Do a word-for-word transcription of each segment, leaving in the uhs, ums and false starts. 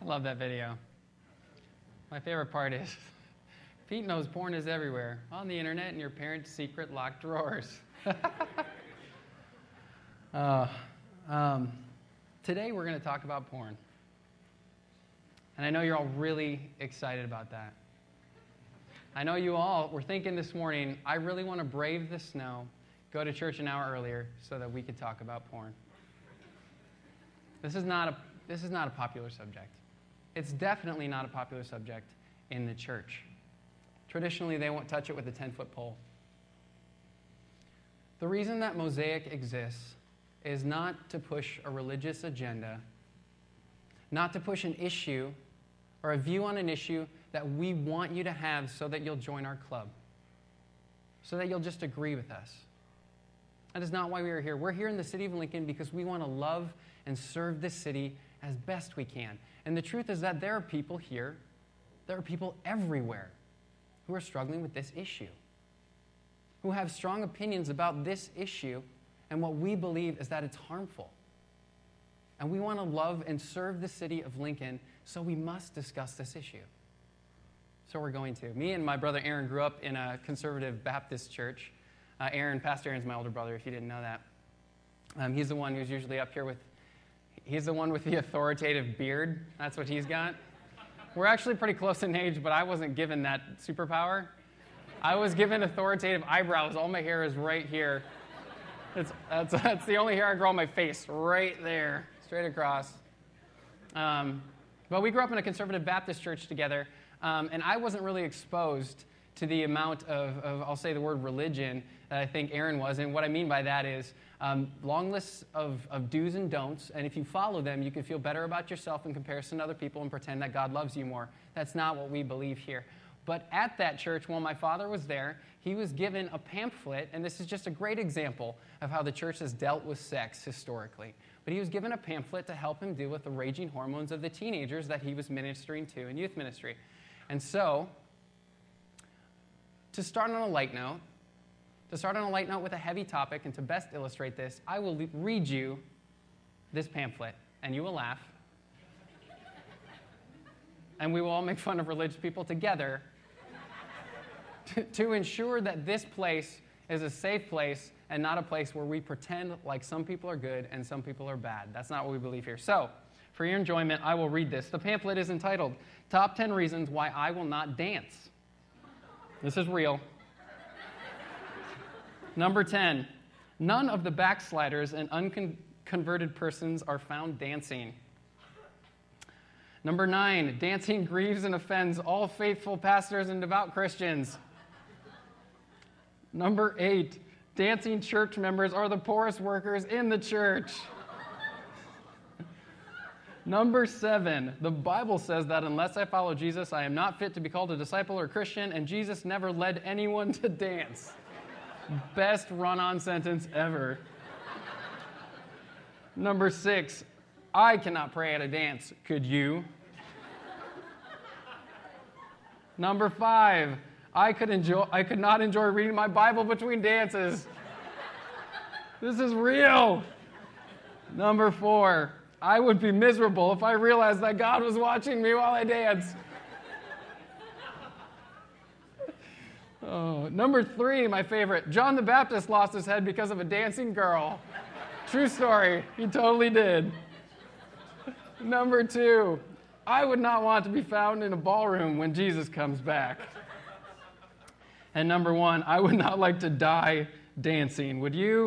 I love that video. My favorite part is Pete knows porn is everywhere, on the internet in your parents' secret locked drawers. uh, um, today we're going to talk about porn. And I know you're all really excited about that. I know you all were thinking this morning, I really want to brave the snow, go to church an hour earlier so that we could talk about porn. This is not a, this is not a popular subject. It's definitely not a popular subject in the church. Traditionally, they won't touch it with a ten-foot pole. The reason that Mosaic exists is not to push a religious agenda, not to push an issue or a view on an issue that we want you to have so that you'll join our club, so that you'll just agree with us. That is not why we are here. We're here in the city of Lincoln because we want to love and serve this city as best we can. And the truth is that there are people here, there are people everywhere who are struggling with this issue, who have strong opinions about this issue, and what we believe is that it's harmful. And we want to love and serve the city of Lincoln, so we must discuss this issue. So we're going to. Me and my brother Aaron grew up in a conservative Baptist church. Uh, Aaron, Pastor Aaron's my older brother, if you didn't know that. Um, he's the one who's usually up here with, he's the one with the authoritative beard. That's what he's got. We're actually pretty close in age, but I wasn't given that superpower. I was given authoritative eyebrows. All my hair is right here. It's, that's, that's the only hair I grow on my face, right there, straight across. Um, but we grew up in a conservative Baptist church together, um, and I wasn't really exposed to the amount of, of, I'll say the word religion, that I think Aaron was. And what I mean by that is um, long lists of, of do's and don'ts, and if you follow them, you can feel better about yourself in comparison to other people and pretend that God loves you more. That's not what we believe here. But at that church, while my father was there, he was given a pamphlet, and this is just a great example of how the church has dealt with sex historically. But he was given a pamphlet to help him deal with the raging hormones of the teenagers that he was ministering to in youth ministry. And so, to start on a light note, to start on a light note with a heavy topic, and to best illustrate this, I will le- read you this pamphlet, and you will laugh. And we will all make fun of religious people together to, to ensure that this place is a safe place and not a place where we pretend like some people are good and some people are bad. That's not what we believe here. So, for your enjoyment, I will read this. The pamphlet is entitled, Top ten Reasons Why I Will Not Dance. This is real. Number ten, none of the backsliders and unconverted persons are found dancing. Number nine, dancing grieves and offends all faithful pastors and devout Christians. Number eight, dancing church members are the poorest workers in the church. Number seven, the Bible says that unless I follow Jesus, I am not fit to be called a disciple or Christian, and Jesus never led anyone to dance. Best run-on sentence ever. Number six, I cannot pray at a dance. Could you? Number five, I could enjoy. I could not enjoy reading my Bible between dances. This is real. Number four, I would be miserable if I realized that God was watching me while I dance. Oh, number three, my favorite. John the Baptist lost his head because of a dancing girl. True story. He totally did. Number two, I would not want to be found in a ballroom when Jesus comes back. And number one, I would not like to die dancing. Would you?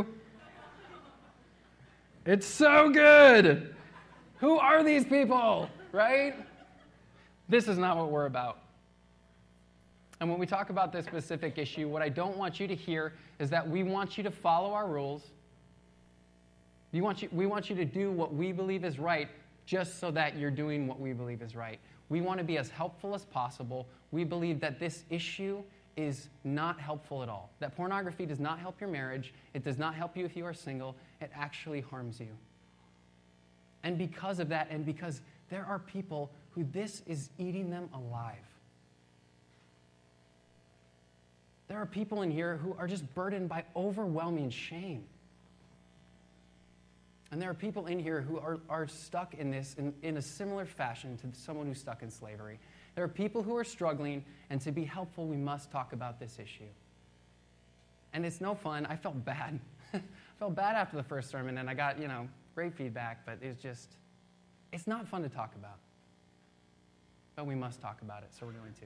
It's so good. Who are these people, right? This is not what we're about. And when we talk about this specific issue, what I don't want you to hear is that we want you to follow our rules. We want you, we want you to do what we believe is right just so that you're doing what we believe is right. We want to be as helpful as possible. We believe that this issue is not helpful at all. That pornography does not help your marriage. It does not help you if you are single. It actually harms you. And because of that, and because there are people who this is eating them alive. There are people in here who are just burdened by overwhelming shame. And there are people in here who are, are stuck in this in, in a similar fashion to someone who's stuck in slavery. There are people who are struggling, and to be helpful, we must talk about this issue. And it's no fun. I felt bad. I felt bad after the first sermon, and I got, you know, great feedback, but it's just, it's not fun to talk about. But we must talk about it, so we're going to.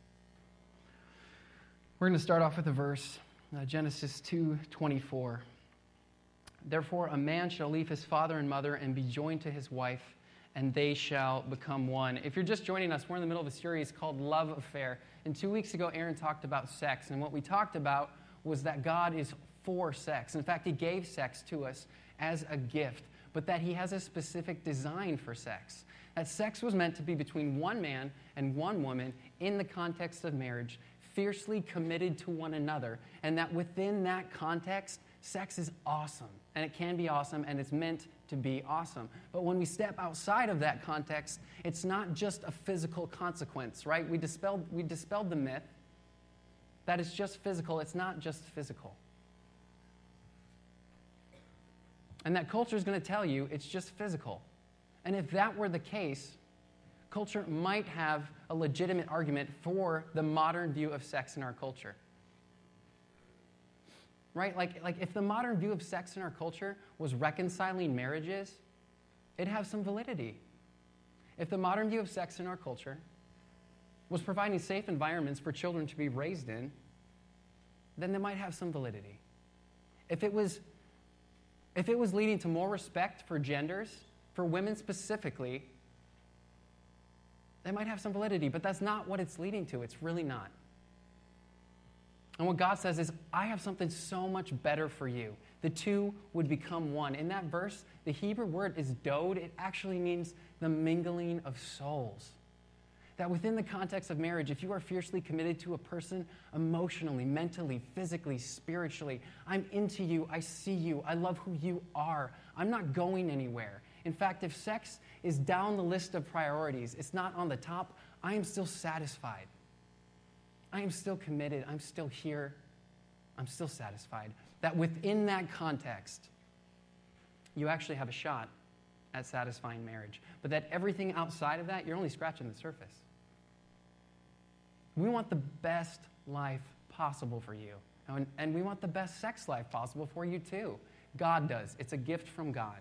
We're going to start off with a verse, uh, Genesis two twenty-four. Therefore, a man shall leave his father and mother and be joined to his wife, and they shall become one. If you're just joining us, we're in the middle of a series called Love Affair. And two weeks ago, Aaron talked about sex. And what we talked about was that God is for sex. In fact, he gave sex to us as a gift, but that he has a specific design for sex. That sex was meant to be between one man and one woman in the context of marriage, fiercely committed to one another. And that within that context, sex is awesome, and it can be awesome, and it's meant to be awesome. But when we step outside of that context, it's not just a physical consequence, right? We dispelled, we dispelled the myth that it's just physical. It's not just physical. And that culture is going to tell you it's just physical. And if that were the case, culture might have a legitimate argument for the modern view of sex in our culture. Right? Like, like if the modern view of sex in our culture was reconciling marriages, it'd have some validity. If the modern view of sex in our culture was providing safe environments for children to be raised in, then they might have some validity. If it was, if it was leading to more respect for genders, for women specifically, they might have some validity, but that's not what it's leading to. It's really not. And what God says is, I have something so much better for you. The two would become one. In that verse, the Hebrew word is dode. It actually means the mingling of souls. That within the context of marriage, if you are fiercely committed to a person emotionally, mentally, physically, spiritually, I'm into you, I see you, I love who you are, I'm not going anywhere. In fact, if sex is down the list of priorities, it's not on the top, I am still satisfied. I am still committed. I'm still here. I'm still satisfied. That within that context, you actually have a shot at satisfying marriage. But that everything outside of that, you're only scratching the surface. We want the best life possible for you. And, and we want the best sex life possible for you too. God does. It's a gift from God.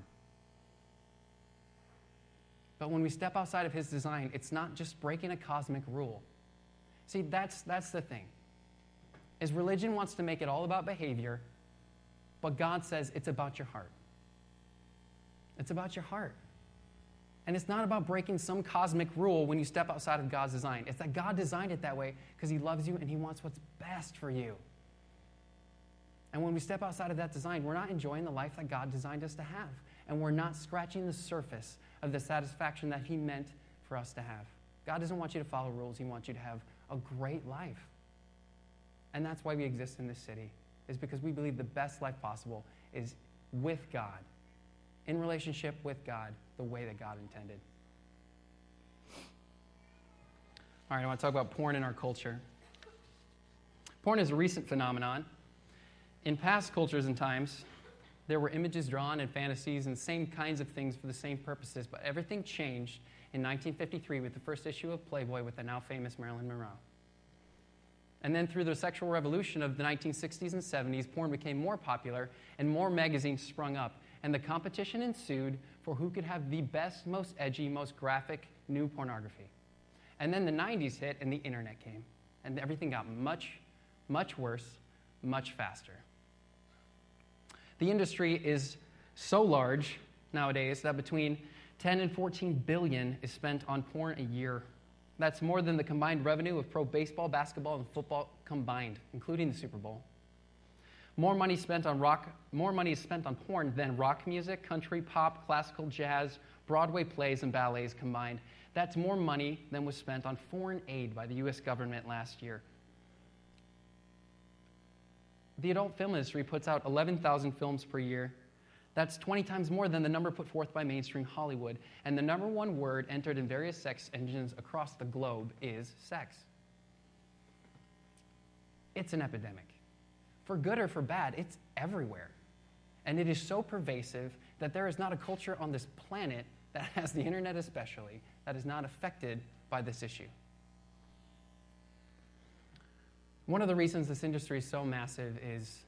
But when we step outside of his design, it's not just breaking a cosmic rule. See, that's, that's the thing. Is religion wants to make it all about behavior, but God says it's about your heart. It's about your heart. And it's not about breaking some cosmic rule when you step outside of God's design. It's that God designed it that way because he loves you and he wants what's best for you. And when we step outside of that design, we're not enjoying the life that God designed us to have. And we're not scratching the surface of the satisfaction that he meant for us to have. God doesn't want you to follow rules. He wants you to have a great life. And that's why we exist in this city, is because we believe the best life possible is with God, in relationship with God, the way that God intended. All right, I want to talk about porn in our culture. Porn is a recent phenomenon. In past cultures and times, there were images drawn and fantasies and same kinds of things for the same purposes, but everything changed in nineteen fifty-three with the first issue of Playboy with the now famous Marilyn Monroe. And then through the sexual revolution of the nineteen sixties and seventies, porn became more popular and more magazines sprung up. And the competition ensued for who could have the best, most edgy, most graphic new pornography. And then the nineties hit and the internet came. And everything got much, much worse, much faster. The industry is so large nowadays that between ten and fourteen billion is spent on porn a year. That's more than the combined revenue of pro baseball, basketball, and football combined, including the Super Bowl. More money spent on rock, more money is spent on porn than rock music, country, pop, classical, jazz, Broadway plays, and ballets combined. That's more money than was spent on foreign aid by the U S government last year. The adult film industry puts out eleven thousand films per year. That's twenty times more than the number put forth by mainstream Hollywood. And the number one word entered in various sex engines across the globe is sex. It's an epidemic. For good or for bad, it's everywhere. And it is so pervasive that there is not a culture on this planet that has the internet especially, that is not affected by this issue. One of the reasons this industry is so massive is,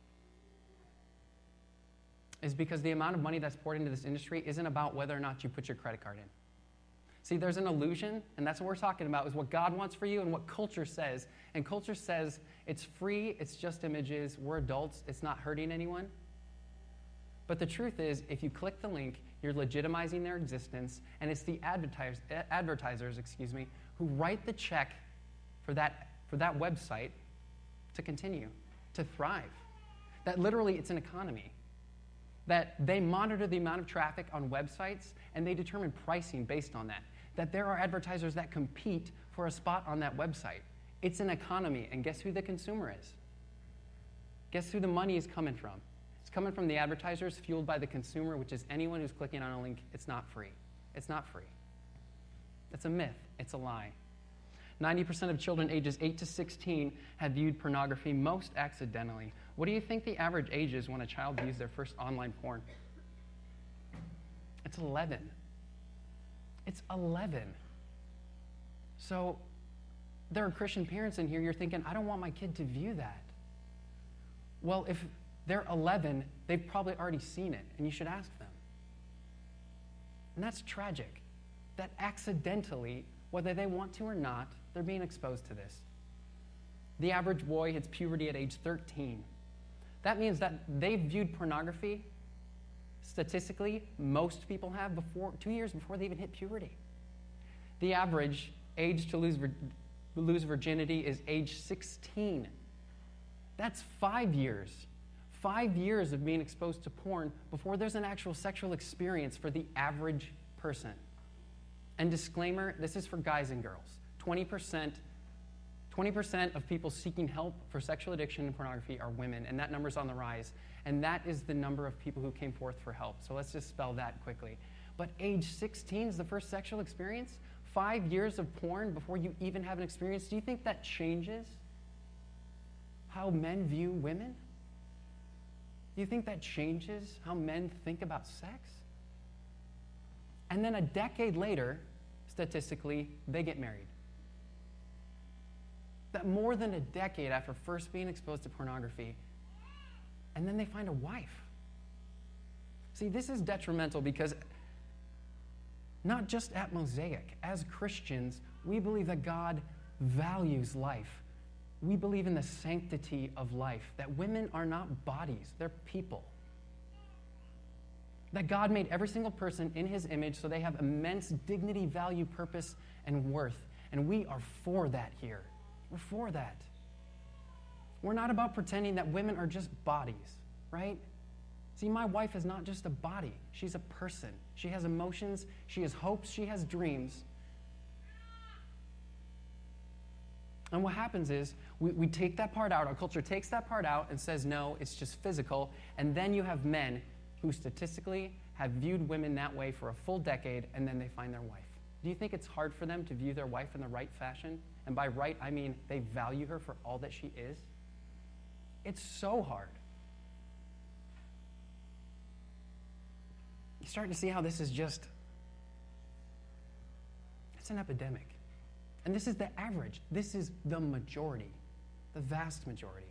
is because the amount of money that's poured into this industry isn't about whether or not you put your credit card in. See, there's an illusion, and that's what we're talking about, is what God wants for you and what culture says. And culture says it's free, it's just images, we're adults, it's not hurting anyone. But the truth is, if you click the link, you're legitimizing their existence, and it's the advertisers, advertisers, excuse me, who write the check for that, for that website to continue, to thrive. That literally it's an economy. That they monitor the amount of traffic on websites, and they determine pricing based on that. That there are advertisers that compete for a spot on that website. It's an economy, and guess who the consumer is? Guess who the money is coming from? It's coming from the advertisers, fueled by the consumer, which is anyone who's clicking on a link. It's not free. It's not free. It's a myth. It's a lie. ninety percent of children ages eight to sixteen have viewed pornography, most accidentally. What do you think the average age is when a child views their first online porn? It's eleven. It's eleven. So there are Christian parents in here, you're thinking, I don't want my kid to view that. Well, if they're eleven, they've probably already seen it, and you should ask them. And that's tragic, that accidentally, whether they want to or not, they're being exposed to this. The average boy hits puberty at age thirteen. That means that they've viewed pornography, statistically, most people have before two years before they even hit puberty. The average age to lose, vir- lose virginity is age sixteen. That's five years. Five years of being exposed to porn before there's an actual sexual experience for the average person. And disclaimer, this is for guys and girls. twenty percent, twenty percent of people seeking help for sexual addiction and pornography are women, and that number's on the rise. And that is the number of people who came forth for help. So let's just spell that quickly. But age sixteen is the first sexual experience? Five years of porn before you even have an experience? Do you think that changes how men view women? Do you think that changes how men think about sex? And then a decade later, statistically, they get married. That more than a decade after first being exposed to pornography, and then they find a wife. See, this is detrimental because not just at Mosaic, as Christians, we believe that God values life. We believe in the sanctity of life, that women are not bodies, they're people. That God made every single person in his image so they have immense dignity, value, purpose, and worth. And we are for that here. We're for that. We're not about pretending that women are just bodies, right? See, my wife is not just a body. She's a person. She has emotions. She has hopes. She has dreams. And what happens is we, we take that part out. Our culture takes that part out and says, no, it's just physical. And then you have men who statistically have viewed women that way for a full decade, and then they find their wife. Do you think it's hard for them to view their wife in the right fashion? And by right, I mean they value her for all that she is. It's so hard. You start to see how this is just, it's an epidemic. And this is the average. This is the majority, the vast majority.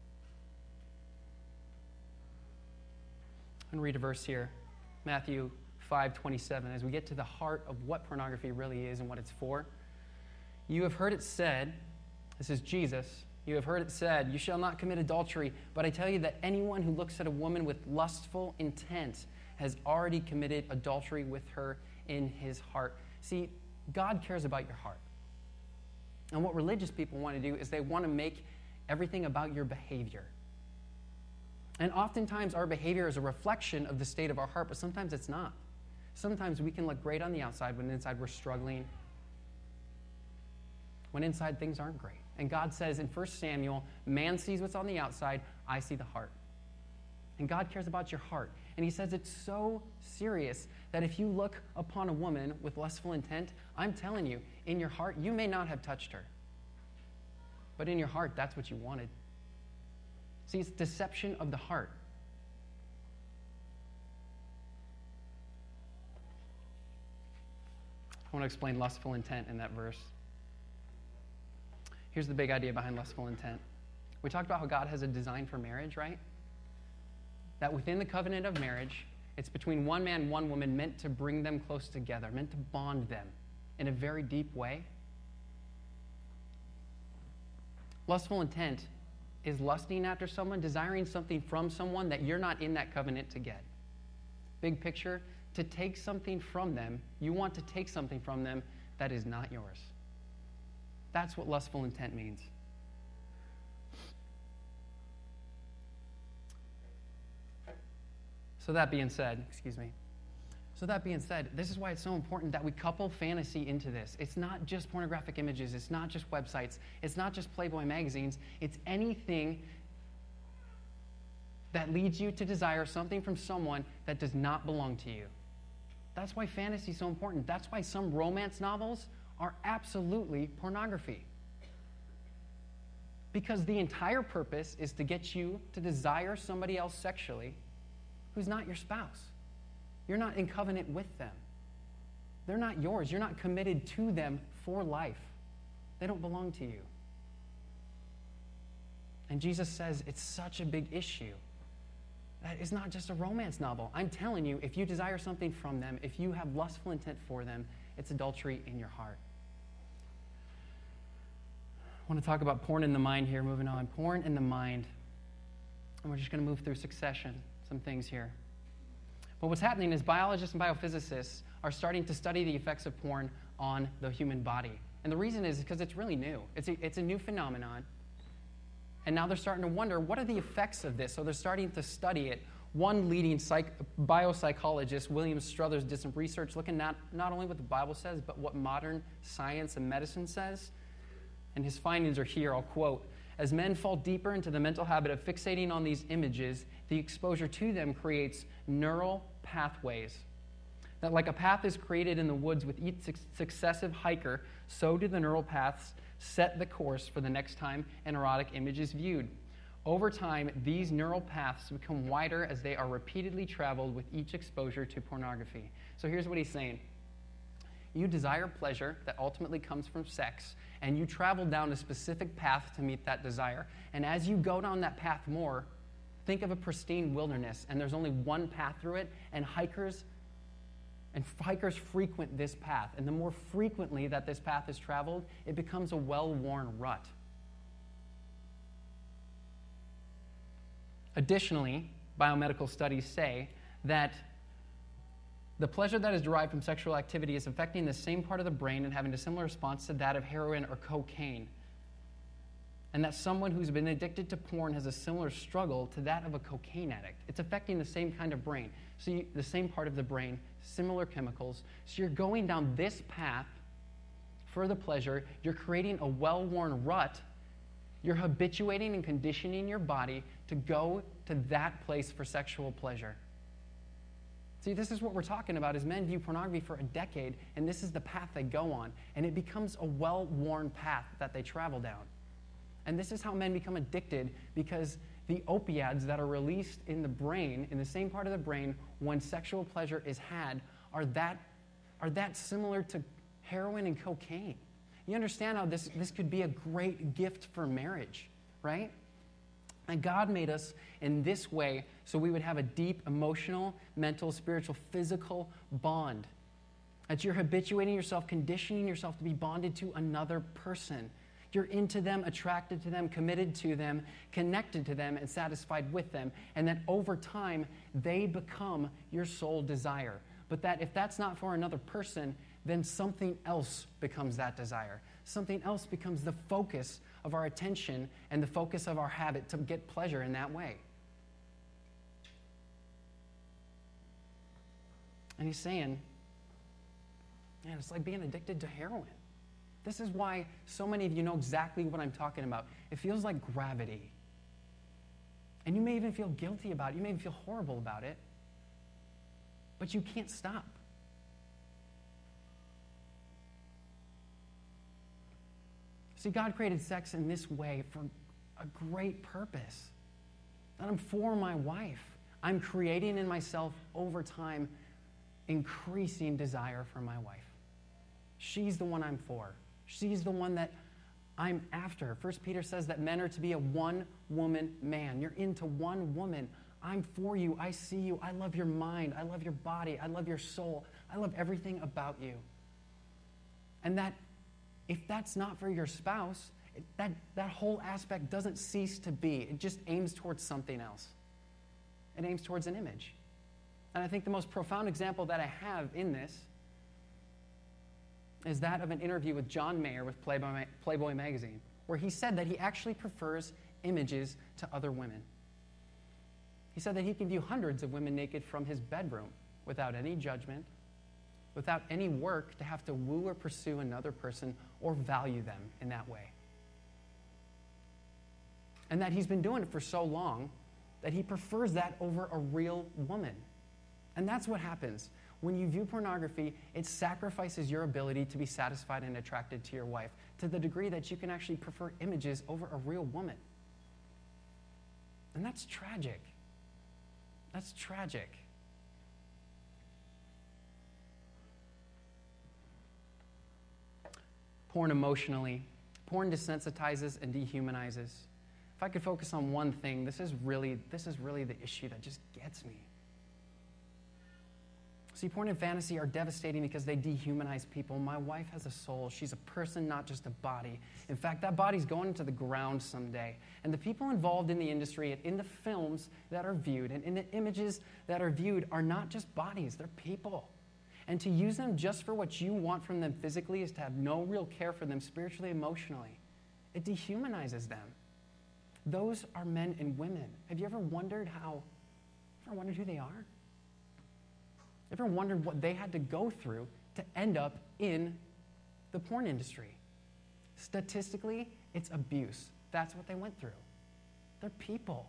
I'm going to read a verse here, Matthew five twenty-seven, as we get to the heart of what pornography really is and what it's for. You have heard it said, this is Jesus, you have heard it said, you shall not commit adultery, but I tell you that anyone who looks at a woman with lustful intent has already committed adultery with her in his heart. See, God cares about your heart. And what religious people want to do is they want to make everything about your behavior. And oftentimes our behavior is a reflection of the state of our heart, but sometimes it's not. Sometimes we can look great on the outside when inside we're struggling, when inside things aren't great. And God says in First Samuel, man sees what's on the outside, I see the heart. And God cares about your heart. And he says it's so serious that if you look upon a woman with lustful intent, I'm telling you, in your heart, you may not have touched her. But in your heart, that's what you wanted. See, it's deception of the heart. I want to explain lustful intent in that verse. Here's the big idea behind lustful intent. We talked about how God has a design for marriage, right? That within the covenant of marriage, it's between one man and one woman, meant to bring them close together, meant to bond them in a very deep way. Lustful intent is lusting after someone, desiring something from someone that you're not in that covenant to get. Big picture, to take something from them, you want to take something from them that is not yours. That's what lustful intent means. So that being said, excuse me. So that being said, this is why it's so important that we couple fantasy into this. It's not just pornographic images. It's not just websites. It's not just Playboy magazines. It's anything that leads you to desire something from someone that does not belong to you. That's why fantasy is so important. That's why some romance novels are absolutely pornography. Because the entire purpose is to get you to desire somebody else sexually who's not your spouse. You're not in covenant with them. They're not yours. You're not committed to them for life. They don't belong to you. And Jesus says it's such a big issue. That is not just a romance novel. I'm telling you, if you desire something from them, if you have lustful intent for them, it's adultery in your heart. I want to talk about porn in the mind here, moving on. Porn in the mind. And we're just going to move through succession, some things here. But what's happening is biologists and biophysicists are starting to study the effects of porn on the human body. And the reason is because it's really new. It's a, it's a new phenomenon. And now they're starting to wonder, what are the effects of this? So they're starting to study it. One leading psych, biopsychologist, William Struthers, did some research looking not, not only what the Bible says, but what modern science and medicine says. And his findings are here. I'll quote, "As men fall deeper into the mental habit of fixating on these images, the exposure to them creates neural pathways. That like a path is created in the woods with each successive hiker, so do the neural paths set the course for the next time an erotic image is viewed. Over time, these neural paths become wider as they are repeatedly traveled with each exposure to pornography." So here's what he's saying. You desire pleasure that ultimately comes from sex, and you travel down a specific path to meet that desire. And as you go down that path more, think of a pristine wilderness, and there's only one path through it, and hikers and hikers frequent this path. And the more frequently that this path is traveled, it becomes a well-worn rut. Additionally, biomedical studies say that the pleasure that is derived from sexual activity is affecting the same part of the brain and having a similar response to that of heroin or cocaine. And that someone who's been addicted to porn has a similar struggle to that of a cocaine addict. It's affecting the same kind of brain. So you, the same part of the brain, similar chemicals. So you're going down this path for the pleasure. You're creating a well-worn rut. You're habituating and conditioning your body to go to that place for sexual pleasure. See, this is what we're talking about, is men view pornography for a decade, and this is the path they go on. And it becomes a well-worn path that they travel down. And this is how men become addicted, because the opiates that are released in the brain, in the same part of the brain, when sexual pleasure is had, are that, are that similar to heroin and cocaine. You understand how this, this could be a great gift for marriage, right? And God made us in this way so we would have a deep emotional, mental, spiritual, physical bond. That you're habituating yourself, conditioning yourself to be bonded to another person. You're into them, attracted to them, committed to them, connected to them, and satisfied with them. And that over time, they become your sole desire. But that if that's not for another person, then something else becomes that desire. Something else becomes the focus of our attention and the focus of our habit to get pleasure in that way. And he's saying, man, it's like being addicted to heroin. This is why so many of you know exactly what I'm talking about. It feels like gravity. And you may even feel guilty about it. You may even feel horrible about it. But you can't stop. See, God created sex in this way for a great purpose. That I'm for my wife. I'm creating in myself over time increasing desire for my wife. She's the one I'm for. She's the one that I'm after. First Peter says that men are to be a one-woman man. You're into one woman. I'm for you. I see you. I love your mind. I love your body. I love your soul. I love everything about you. And that, if that's not for your spouse, that, that whole aspect doesn't cease to be. It just aims towards something else. It aims towards an image. And I think the most profound example that I have in this is that of an interview with John Mayer with Playboy, Playboy magazine, where he said that he actually prefers images to other women. He said that he can view hundreds of women naked from his bedroom without any judgment, without any work to have to woo or pursue another person or value them in that way. And that he's been doing it for so long that he prefers that over a real woman. And that's what happens. When you view pornography, it sacrifices your ability to be satisfied and attracted to your wife to the degree that you can actually prefer images over a real woman. And that's tragic. That's tragic. Porn emotionally. Porn desensitizes and dehumanizes. If I could focus on one thing, this is really, this is really the issue that just gets me. See, porn and fantasy are devastating because they dehumanize people. My wife has a soul. She's a person, not just a body. In fact, that body's going into the ground someday. And the people involved in the industry and in the films that are viewed and in the images that are viewed are not just bodies, they're people. And to use them just for what you want from them physically is to have no real care for them spiritually, emotionally. It dehumanizes them. Those are men and women. Have you ever wondered how, ever wondered who they are? Ever wondered what they had to go through to end up in the porn industry? Statistically, it's abuse. That's what they went through. They're people.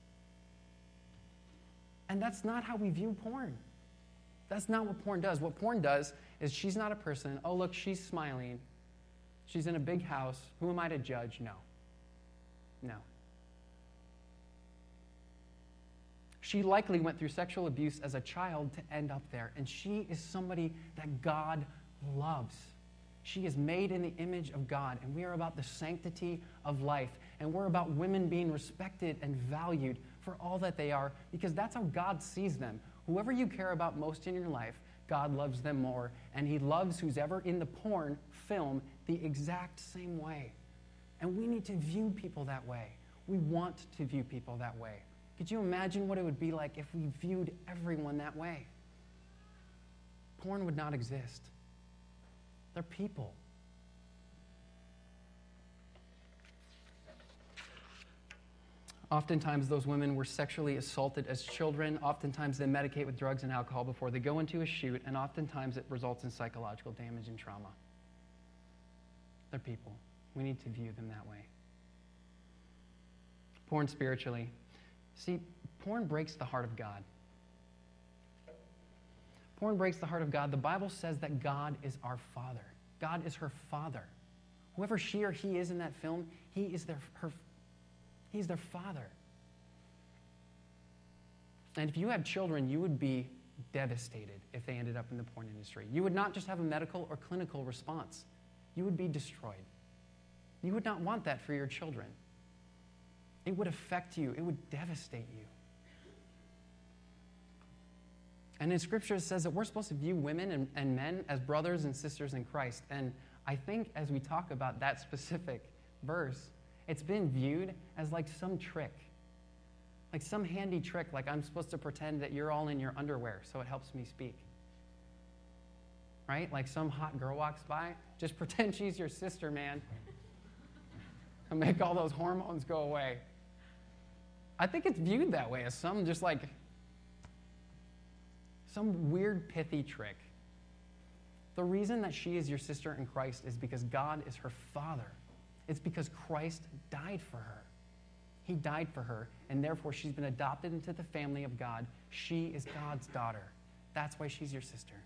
And that's not how we view porn. That's not what porn does. What porn does is she's not a person. Oh, look, she's smiling. She's in a big house. Who am I to judge? No. No. She likely went through sexual abuse as a child to end up there. And she is somebody that God loves. She is made in the image of God. And we are about the sanctity of life. And we're about women being respected and valued for all that they are, because that's how God sees them. Whoever you care about most in your life, God loves them more. And he loves who's ever in the porn film the exact same way. And we need to view people that way. We want to view people that way. Could you imagine what it would be like if we viewed everyone that way? Porn would not exist. They're people. Oftentimes, those women were sexually assaulted as children. Oftentimes, they medicate with drugs and alcohol before they go into a shoot, and oftentimes it results in psychological damage and trauma. They're people. We need to view them that way. Porn spiritually. See, porn breaks the heart of God. Porn breaks the heart of God. The Bible says that God is our Father. God is her Father. Whoever she or he is in that film, he is their, her, he's their Father. And if you have children, you would be devastated if they ended up in the porn industry. You would not just have a medical or clinical response. You would be destroyed. You would not want that for your children. It would affect you. It would devastate you. And in Scripture, it says that we're supposed to view women and, and men as brothers and sisters in Christ. And I think as we talk about that specific verse, it's been viewed as like some trick. Like some handy trick, like I'm supposed to pretend that you're all in your underwear so it helps me speak. Right? Like some hot girl walks by, just pretend she's your sister, man. And make all those hormones go away. I think it's viewed that way as some just like some weird pithy trick. The reason that she is your sister in Christ is because God is her Father. It's because Christ died for her. He died for her, and therefore she's been adopted into the family of God. She is God's daughter. That's why she's your sister.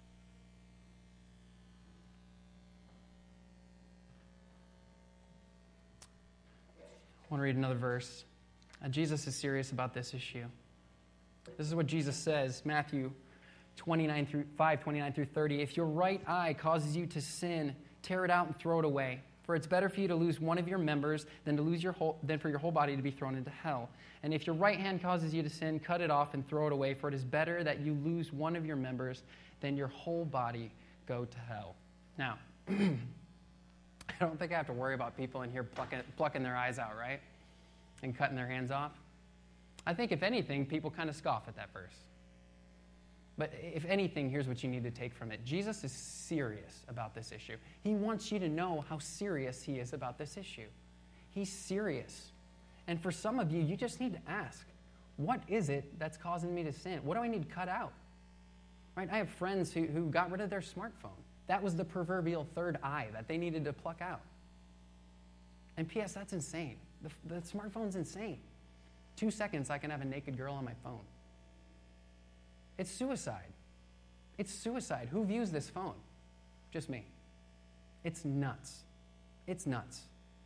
I want to read another verse. Uh, Jesus is serious about this issue. This is what Jesus says, Matthew twenty-nine through five, twenty-nine through thirty. If your right eye causes you to sin, tear it out and throw it away. For it's better for you to lose one of your members than to lose your whole, than for your whole body to be thrown into hell. And if your right hand causes you to sin, cut it off and throw it away. For it is better that you lose one of your members than your whole body go to hell. Now, I don't think I have to worry about people in here plucking, plucking their eyes out, right? And cutting their hands off. I think, if anything, people kind of scoff at that verse. But if anything, here's what you need to take from it. Jesus is serious about this issue. He wants you to know how serious he is about this issue. He's serious. And for some of you, you just need to ask, what is it that's causing me to sin? What do I need to cut out? Right? I have friends who, who got rid of their smartphone. That was the proverbial third eye that they needed to pluck out. And P S, that's insane. The, the smartphone's insane. Two seconds, I can have a naked girl on my phone. It's suicide. It's suicide. Who views this phone? Just me. It's nuts. It's nuts.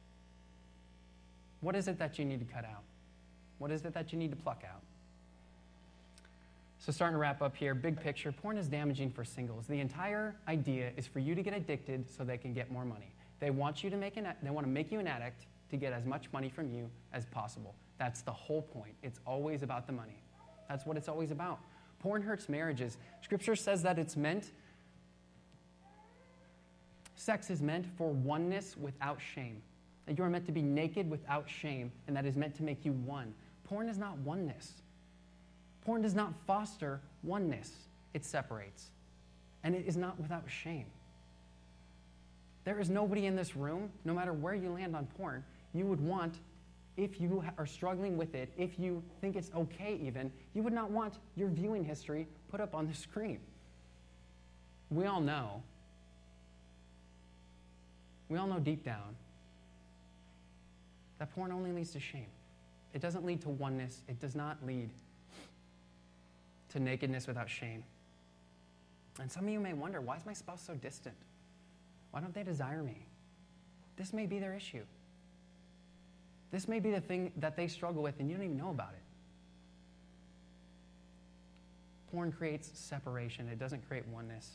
What is it that you need to cut out? What is it that you need to pluck out? So starting to wrap up here, big picture, porn is damaging for singles. The entire idea is for you to get addicted so they can get more money. They want you to make an, they want to make you an addict to get as much money from you as possible. That's the whole point. It's always about the money. That's what it's always about. Porn hurts marriages. Scripture says that it's meant, sex is meant for oneness without shame. That you are meant to be naked without shame, and that is meant to make you one. Porn is not oneness. Porn does not foster oneness. It separates. And it is not without shame. There is nobody in this room, no matter where you land on porn, you would want, if you are struggling with it, if you think it's okay even, you would not want your viewing history put up on the screen. We all know, we all know deep down that porn only leads to shame. It doesn't lead to oneness. It does not lead to nakedness without shame. And some of you may wonder, why is my spouse so distant? Why don't they desire me? This may be their issue. This may be the thing that they struggle with and you don't even know about it. Porn creates separation. It doesn't create oneness.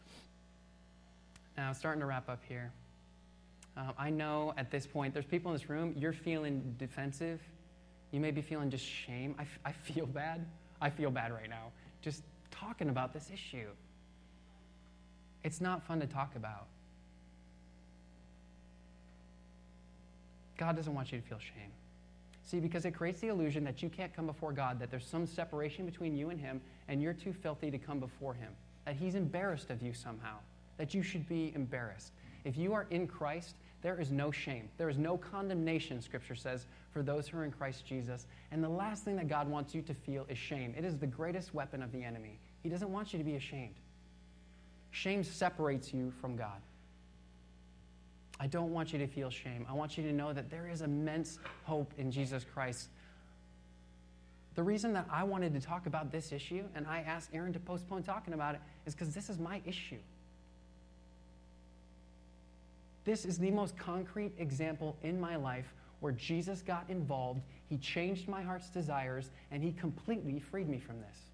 Now, starting to wrap up here. Um, I know at this point, there's people in this room, you're feeling defensive. You may be feeling just shame. I, f- I feel bad. I feel bad right now. Just talking about this issue. It's not fun to talk about. God doesn't want you to feel shame. See, because it creates the illusion that you can't come before God, that there's some separation between you and him, and you're too filthy to come before him, that he's embarrassed of you somehow, that you should be embarrassed. If you are in Christ, there is no shame. There is no condemnation, Scripture says, for those who are in Christ Jesus. And the last thing that God wants you to feel is shame. It is the greatest weapon of the enemy. He doesn't want you to be ashamed. Shame separates you from God. I don't want you to feel shame. I want you to know that there is immense hope in Jesus Christ. The reason that I wanted to talk about this issue, and I asked Aaron to postpone talking about it, is because this is my issue. This is the most concrete example in my life where Jesus got involved, he changed my heart's desires, and he completely freed me from this.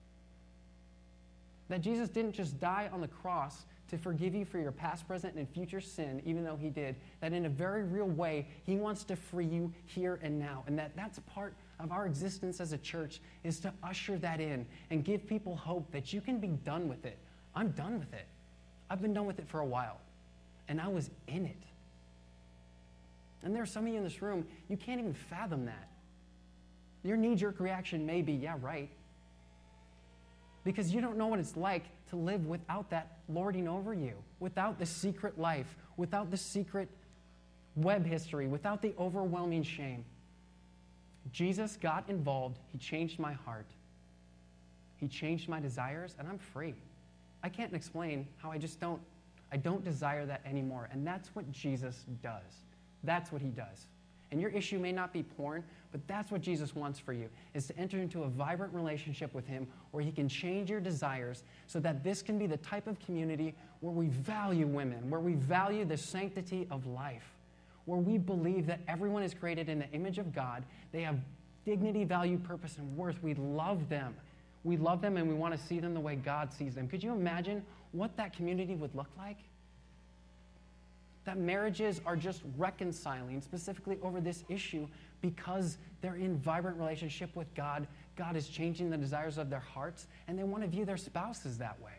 That Jesus didn't just die on the cross to forgive you for your past, present, and future sin, even though he did, that in a very real way, he wants to free you here and now. And that that's part of our existence as a church, is to usher that in and give people hope that you can be done with it. I'm done with it. I've been done with it for a while. And I was in it. And there are some of you in this room, you can't even fathom that. Your knee-jerk reaction may be, yeah, right. Because you don't know what it's like to live without that lording over you, without the secret life, without the secret web history, without the overwhelming shame. Jesus got involved. He changed my heart. He changed my desires, and I'm free. I can't explain how I just don't, I don't desire that anymore. And that's what Jesus does. That's what he does. And your issue may not be porn, but that's what Jesus wants for you, is to enter into a vibrant relationship with him where he can change your desires so that this can be the type of community where we value women, where we value the sanctity of life, where we believe that everyone is created in the image of God. They have dignity, value, purpose, and worth. We love them. We love them and we want to see them the way God sees them. Could you imagine what that community would look like? That marriages are just reconciling specifically over this issue because they're in vibrant relationship with God. God is changing the desires of their hearts, and they want to view their spouses that way.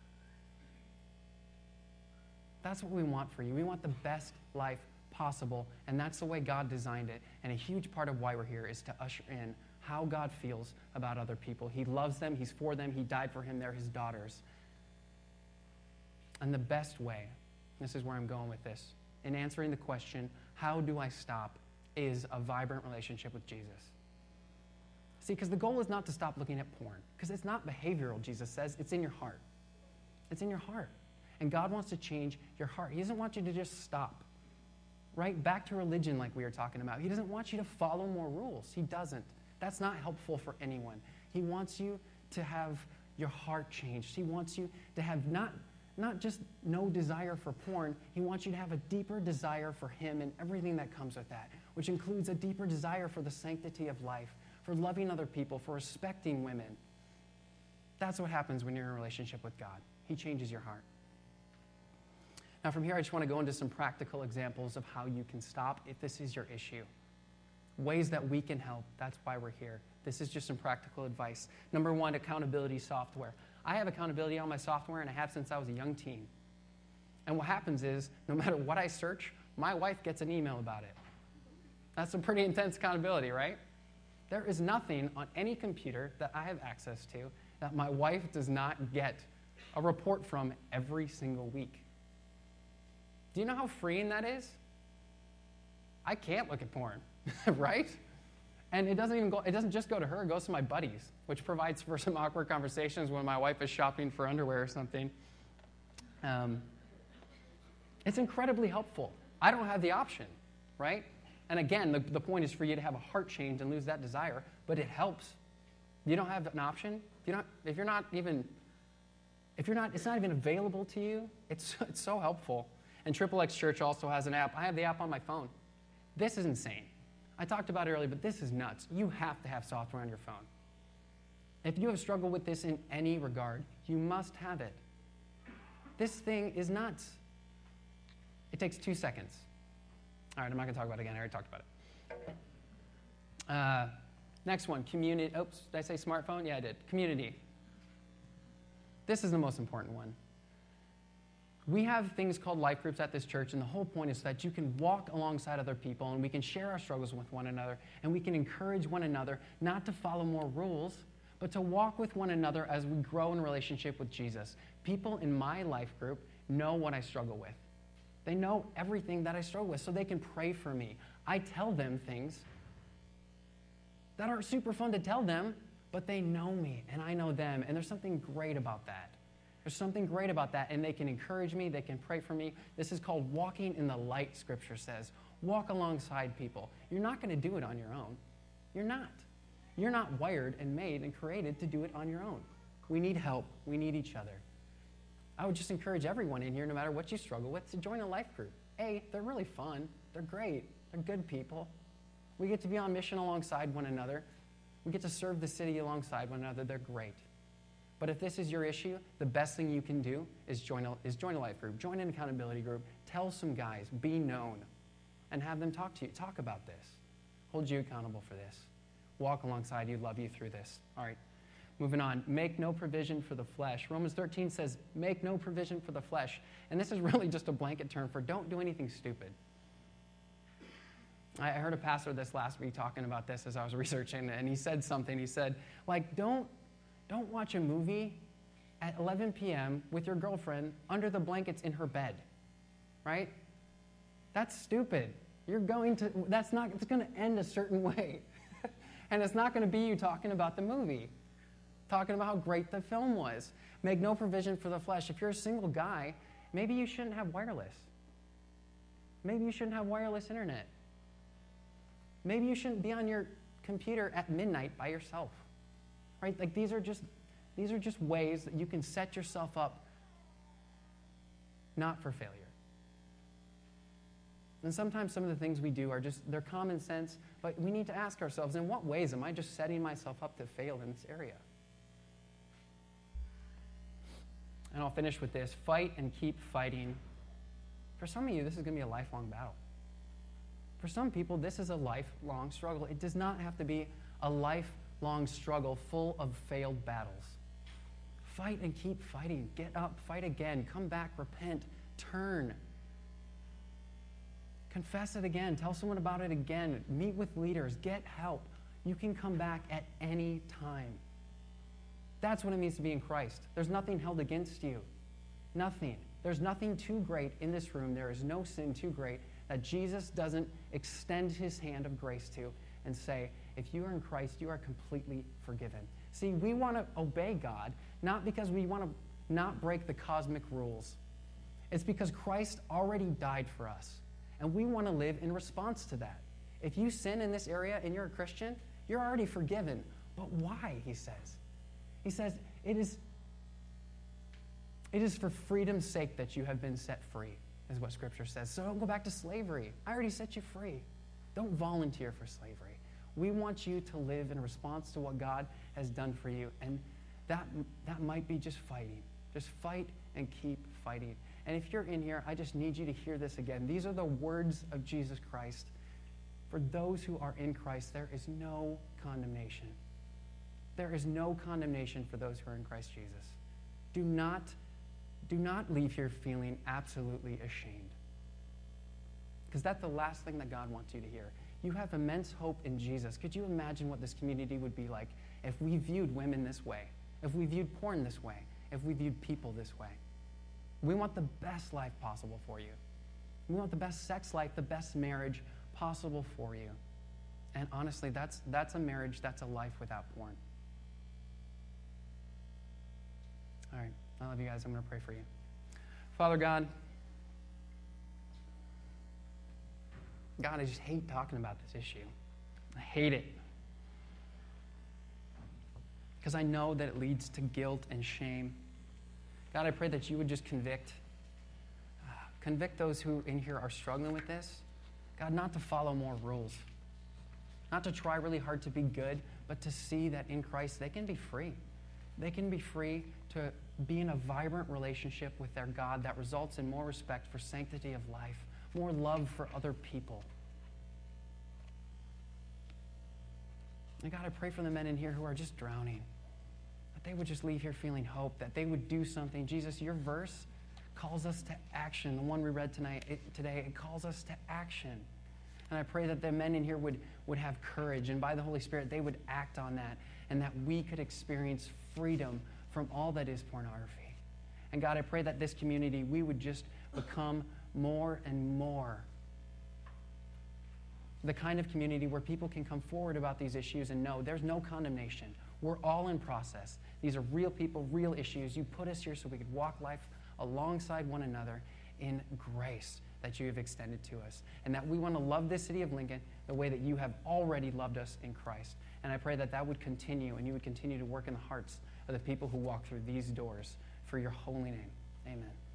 That's what we want for you. We want the best life possible, and that's the way God designed it. And a huge part of why we're here is to usher in how God feels about other people. He loves them. He's for them. He died for him. They're his daughters. And the best way, this is where I'm going with this, in answering the question, how do I stop, is a vibrant relationship with Jesus. See, because the goal is not to stop looking at porn, because it's not behavioral, Jesus says. It's in your heart. It's in your heart. And God wants to change your heart. He doesn't want you to just stop. Right? Back to religion like we were talking about. He doesn't want you to follow more rules. He doesn't. That's not helpful for anyone. He wants you to have your heart changed. He wants you to have not, not just no desire for porn. He wants you to have a deeper desire for him and everything that comes with that, which includes a deeper desire for the sanctity of life, for loving other people, for respecting women. That's what happens when you're in a relationship with God. He changes your heart. Now, from here, I just want to go into some practical examples of how you can stop if this is your issue. Ways that we can help. That's why we're here. This is just some practical advice. Number one, accountability software. I have accountability on my software, and I have since I was a young teen. And what happens is, no matter what I search, my wife gets an email about it. That's a pretty intense accountability, right? There is nothing on any computer that I have access to that my wife does not get a report from every single week. Do you know how freeing that is? I can't look at porn, right? And it doesn't even go, it doesn't just go to her, it goes to my buddies, which provides for some awkward conversations when my wife is shopping for underwear or something. Um, it's incredibly helpful. I don't have the option, right? And again, the, the point is for you to have a heart change and lose that desire, but it helps. You don't have an option. You don't, if you're not even, if you're not, it's not even available to you, it's, it's so helpful. And Triple X Church also has an app. I have the app on my phone. This is insane. I talked about it earlier, but this is nuts. You have to have software on your phone. If you have struggled with this in any regard, you must have it. This thing is nuts. It takes two seconds. All right, I'm not going to talk about it again. I already talked about it. Uh, next one, community. Oops, did I say smartphone? Yeah, I did. Community. This is the most important one. We have things called life groups at this church, and the whole point is that you can walk alongside other people, and we can share our struggles with one another, and we can encourage one another not to follow more rules, but to walk with one another as we grow in relationship with Jesus. People in my life group know what I struggle with. They know everything that I struggle with, so they can pray for me. I tell them things that are super fun to tell them, but they know me, and I know them, and there's something great about that. There's something great about that, and they can encourage me, they can pray for me. This is called walking in the light, Scripture says. Walk alongside people. You're not going to do it on your own. You're not. You're not wired and made and created to do it on your own. We need help. We need each other. I would just encourage everyone in here, no matter what you struggle with, to join a life group. A, they're really fun. They're great. They're good people. We get to be on mission alongside one another. We get to serve the city alongside one another. They're great. But if this is your issue, the best thing you can do is join a, is join a life group, join an accountability group, tell some guys, be known, and have them talk to you. Talk about this. Hold you accountable for this. Walk alongside you, love you through this. All right, moving on. Make no provision for the flesh. Romans thirteen says, make no provision for the flesh. And this is really just a blanket term for don't do anything stupid. I heard a pastor this last week talking about this as I was researching, and he said something. He said, like, don't Don't watch a movie at eleven p.m. with your girlfriend under the blankets in her bed, right? That's stupid. You're going to, that's not, it's going to end a certain way. And it's not going to be you talking about the movie, talking about how great the film was. Make no provision for the flesh. If you're a single guy, maybe you shouldn't have wireless. Maybe you shouldn't have wireless internet. Maybe you shouldn't be on your computer at midnight by yourself. Right? Like these are just these are just ways that you can set yourself up not for failure. And sometimes some of the things we do are just, they're common sense, but we need to ask ourselves, in what ways am I just setting myself up to fail in this area? And I'll finish with this. Fight and keep fighting. For some of you, this is going to be a lifelong battle. For some people, this is a lifelong struggle. It does not have to be a lifelong struggle full of failed battles. Fight and keep fighting. Get up, fight again. Come back, repent, turn. Confess it again. Tell someone about it again. Meet with leaders. Get help. You can come back at any time. That's what it means to be in Christ. There's nothing held against you. Nothing. There's nothing too great in this room. There is no sin too great that Jesus doesn't extend his hand of grace to and say, if you are in Christ, you are completely forgiven. See, we want to obey God, not because we want to not break the cosmic rules. It's because Christ already died for us, and we want to live in response to that. If you sin in this area and you're a Christian, you're already forgiven. But why, he says? He says, it is, it is for freedom's sake that you have been set free, is what Scripture says. So don't go back to slavery. I already set you free. Don't volunteer for slavery. We want you to live in response to what God has done for you. And that, that might be just fighting. Just fight and keep fighting. And if you're in here, I just need you to hear this again. These are the words of Jesus Christ. For those who are in Christ, there is no condemnation. There is no condemnation for those who are in Christ Jesus. Do not, do not leave here feeling absolutely ashamed. Because that's the last thing that God wants you to hear. You have immense hope in Jesus. Could you imagine what this community would be like if we viewed women this way, if we viewed porn this way, if we viewed people this way? We want the best life possible for you. We want the best sex life, the best marriage possible for you. And honestly, that's, that's a marriage, that's a life without porn. All right, I love you guys. I'm going to pray for you. Father God, God, I just hate talking about this issue. I hate it. Because I know that it leads to guilt and shame. God, I pray that you would just convict. Uh, convict those who in here are struggling with this. God, not to follow more rules. Not to try really hard to be good, but to see that in Christ they can be free. They can be free to be in a vibrant relationship with their God that results in more respect for sanctity of life, more love for other people. And God, I pray for the men in here who are just drowning, that they would just leave here feeling hope, that they would do something. Jesus, your verse calls us to action. The one we read tonight, it, today, it calls us to action. And I pray that the men in here would, would have courage, and by the Holy Spirit, they would act on that, and that we could experience freedom from all that is pornography. And God, I pray that this community, we would just become more and more the kind of community where people can come forward about these issues and know there's no condemnation. We're all in process. These are real people, real issues. You put us here so we could walk life alongside one another in grace that you have extended to us. And that we want to love this city of Lincoln the way that you have already loved us in Christ. And I pray that that would continue, and you would continue to work in the hearts of the people who walk through these doors for your holy name. Amen.